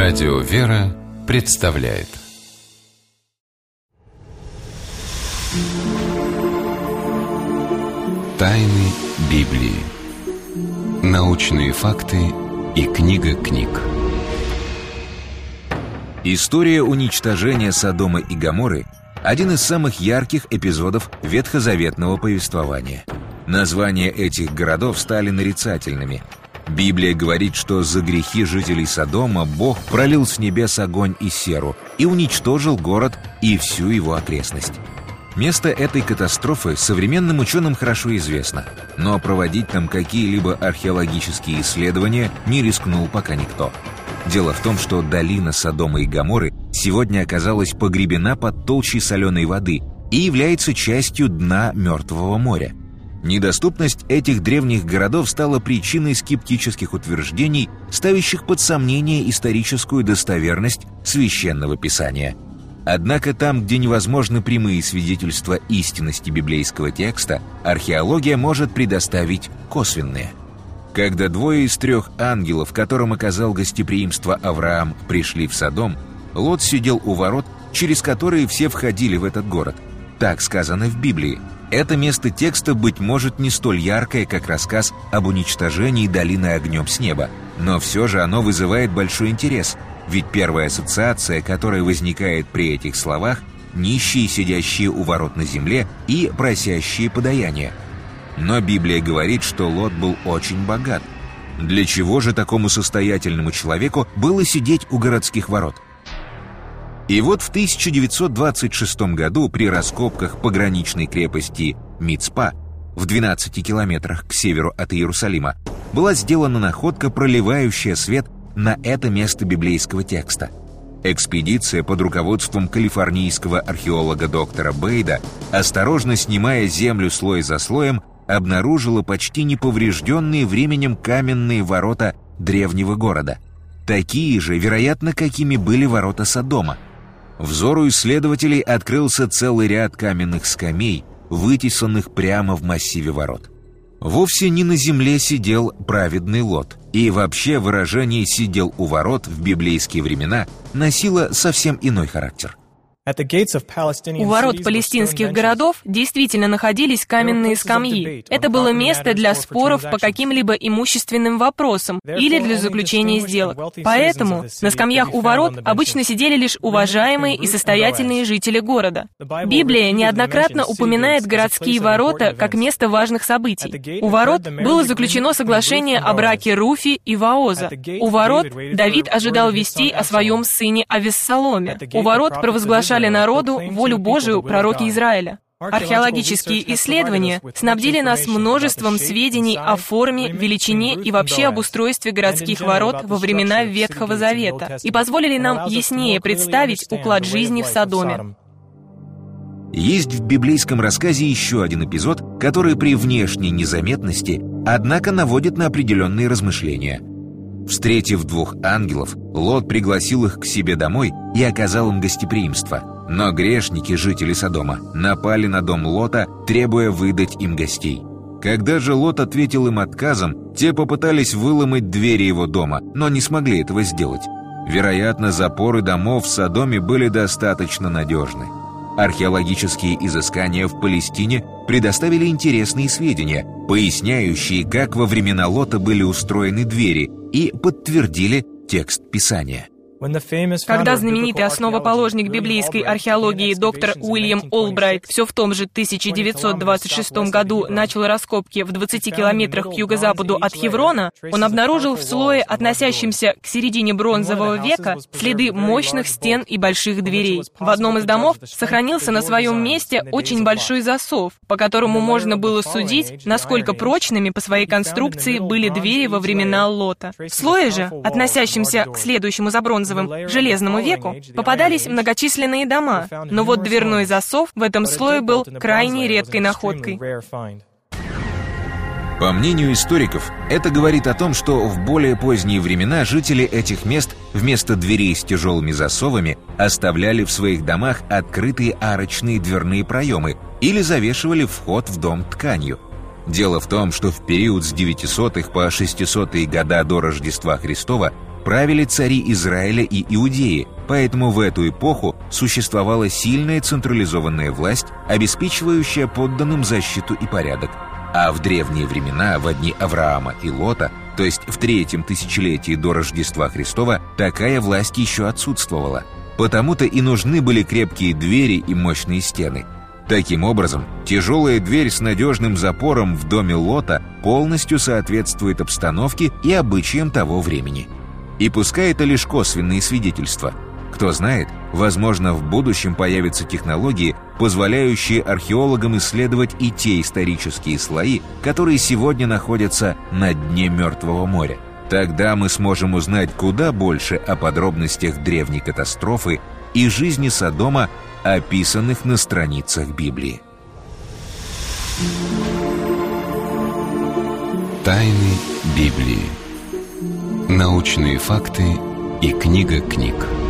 Радио «Вера» представляет Тайны Библии. Научные факты и книга книг. История уничтожения Содома и Гоморры – один из самых ярких эпизодов ветхозаветного повествования. Названия этих городов стали нарицательными. Библия говорит, что за грехи жителей Содома Бог пролил с небес огонь и серу и уничтожил город и всю его окрестность. Место этой катастрофы современным ученым хорошо известно, но проводить там какие-либо археологические исследования не рискнул пока никто. Дело в том, что долина Содома и Гоморры сегодня оказалась погребена под толщей соленой воды и является частью дна Мертвого моря. Недоступность этих древних городов стала причиной скептических утверждений, ставящих под сомнение историческую достоверность Священного Писания. Однако там, где невозможны прямые свидетельства истинности библейского текста, археология может предоставить косвенные. Когда 2 из 3 ангелов, которым оказал гостеприимство Авраам, пришли в Содом, Лот сидел у ворот, через которые все входили в этот город. Так сказано в Библии. Это место текста, быть может, не столь яркое, как рассказ об уничтожении долины огнем с неба, но все же оно вызывает большой интерес, ведь первая ассоциация, которая возникает при этих словах – нищие, сидящие у ворот на земле и просящие подаяния. Но Библия говорит, что Лот был очень богат. Для чего же такому состоятельному человеку было сидеть у городских ворот? И вот в 1926 году при раскопках пограничной крепости Мицпа в 12 километрах к северу от Иерусалима была сделана находка, проливающая свет на это место библейского текста. Экспедиция под руководством калифорнийского археолога доктора Бейда, осторожно снимая землю слой за слоем, обнаружила почти неповрежденные временем каменные ворота древнего города. Такие же, вероятно, какими были ворота Содома. Взору исследователей открылся целый ряд каменных скамей, вытесанных прямо в массиве ворот. Вовсе не на земле сидел праведный Лот, и вообще выражение «сидел у ворот» в библейские времена носило совсем иной характер. У ворот палестинских городов действительно находились каменные скамьи. Это было место для споров по каким-либо имущественным вопросам или для заключения сделок. Поэтому на скамьях у ворот обычно сидели лишь уважаемые и состоятельные жители города. Библия неоднократно упоминает городские ворота как место важных событий. У ворот было заключено соглашение о браке Руфи и Вооза. У ворот Давид ожидал вестей о своем сыне Авессаломе. У ворот провозглашали народу волю Божию пророки Израиля. Археологические исследования снабдили нас множеством сведений о форме, величине и вообще об устройстве городских ворот во времена Ветхого Завета и позволили нам яснее представить уклад жизни в Содоме. Есть в библейском рассказе еще один эпизод, который при внешней незаметности, однако наводит на определенные размышления. Встретив 2 ангелов, Лот пригласил их к себе домой и оказал им гостеприимство. Но грешники, жители Содома, напали на дом Лота, требуя выдать им гостей. Когда же Лот ответил им отказом, те попытались выломать двери его дома, но не смогли этого сделать. Вероятно, запоры домов в Содоме были достаточно надежны. Археологические изыскания в Палестине предоставили интересные сведения, поясняющие, как во времена Лота были устроены двери, и подтвердили текст Писания. Когда знаменитый основоположник библейской археологии доктор Уильям Олбрайт все в том же 1926 году начал раскопки в 20 километрах к юго-западу от Хеврона, он обнаружил в слое, относящемся к середине бронзового века, следы мощных стен и больших дверей. В одном из домов сохранился на своем месте очень большой засов, по которому можно было судить, насколько прочными по своей конструкции были двери во времена Лота. В слое же, относящемся к следующему за бронзовым железному веку, попадались многочисленные дома, но вот дверной засов в этом слое был крайне редкой находкой. По мнению историков, это говорит о том, что в более поздние времена жители этих мест вместо дверей с тяжелыми засовами оставляли в своих домах открытые арочные дверные проемы или завешивали вход в дом тканью. Дело в том, что в период с 900-х по 600-е года до Рождества Христова правили цари Израиля и Иудеи, поэтому в эту эпоху существовала сильная централизованная власть, обеспечивающая подданным защиту и порядок. А в древние времена, во дни Авраама и Лота, то есть в 3-м тысячелетии до Рождества Христова, такая власть еще отсутствовала. Потому-то и нужны были крепкие двери и мощные стены. Таким образом, тяжелая дверь с надежным запором в доме Лота полностью соответствует обстановке и обычаям того времени. И пускай это лишь косвенные свидетельства. Кто знает, возможно, в будущем появятся технологии, позволяющие археологам исследовать и те исторические слои, которые сегодня находятся на дне Мертвого моря. Тогда мы сможем узнать куда больше о подробностях древней катастрофы и жизни Содома, описанных на страницах Библии. Тайны Библии. Научные факты и книга книг.